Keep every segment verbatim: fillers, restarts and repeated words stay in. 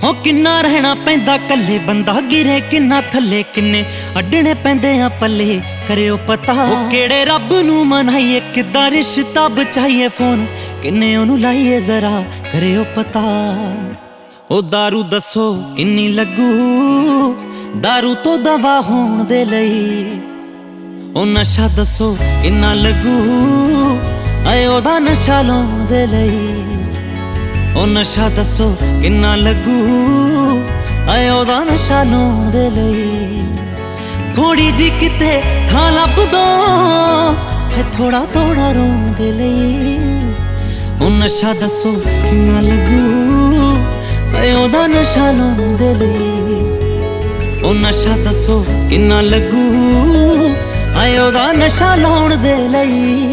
हो किन्ना रहना पैंदा कल्ले बंदा गिरे किन्ना थल्ले किन्ने अड्डने पैंदे आ पल्ले करियो पता ओ केड़े रब नू मनाइए किद्दां रिश्ता बचाइए फोन किन्ने ओनू लाइए जरा करियो पता ओ दारू दसो किन्नी लगू दारू तो दवा होण दे लई ओ नशा दसो किन्ना लगू आए ओदा नशा लाउण दे लई ओ नशा दसो किन्ना लगू आए ओदा नशा लाउण दे लई थोड़ी जी किते थां लभ दो है थोड़ा थोड़ा रोण दे लई ओ नशा दसो किन्ना लगू आए ओदा नशा लाउण दे लई ओ नशा दसो किन्ना लगू आए ओदा नशा लाउण दे लई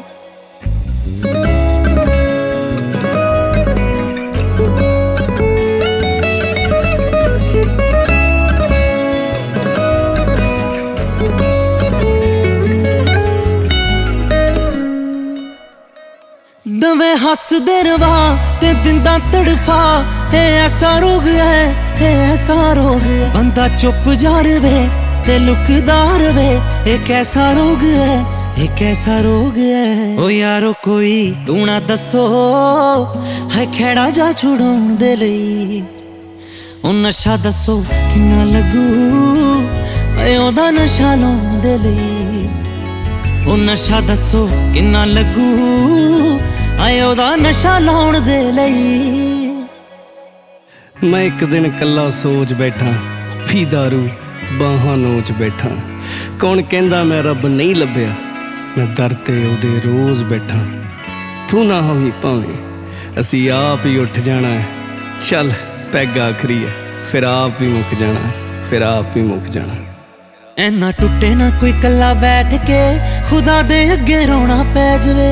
दवे हसदे रवा ते दिंदा तड़फा है ऐसा रोग है है ऐसा रोग है बंदा चुप जा रवे ते लुकदा रवे एक ऐसा रोग है एक ऐसा रोग है ओ यारो कोई टूना दसो है खेड़ा जा छुड़ाउण दे लई ओ नशा दसो किन्ना लगू ऐ ओदा नशा लाउण दे लई ओ नशा दसो किन्ना लगू आए ओदा नशा लाउण दे लई मैं एक दिन कल्ला सोच बैठा पी दारू बाहां नोच बैठा कौन कहंदा मैं रब नहीं लभ्या मैं दर ते ओदे रोज बैठा तू ना होवी भावें असी आप ही उठ जाना है चल पैग आखरी है फिर आप भी मुक जाना है फिर आप भी मुक जाना ऐना टुटे ना कोई कल्ला बैठ के खुदा दे अगे रोना पै जवे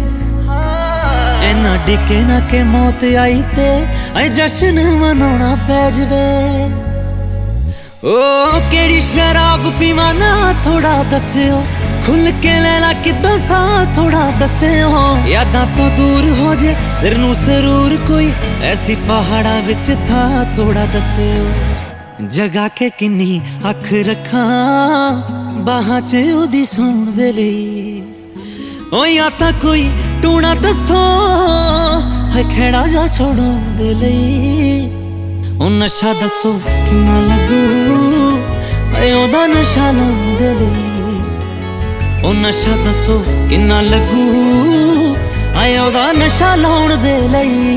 ऐना डिके ना के मौत आई ते ऐ जश्न मनाउणा पै जवे ओ केड़ी शराब पीवां ना थोड़ा दस्सियो खुल के लैला किद्दां सा थोड़ा दस्सियो यादां तो दूर हो जे सिर नू सरूर कोई ऐसी पहाड़ा विच था थोड़ा दस्सियो जगा के किन्नी अख रखां बाहां च ओदी सौण दे लई ओ या तां कोई टूना दसो है खेड़ा जा छोड़ाउण दे लई ओ नशा दसो किन्ना लगू ऐ ओदा नशा लाउण दे लई ओ नशा दसो किन्ना लगू ऐ ओदा नशा लाउण दे लई।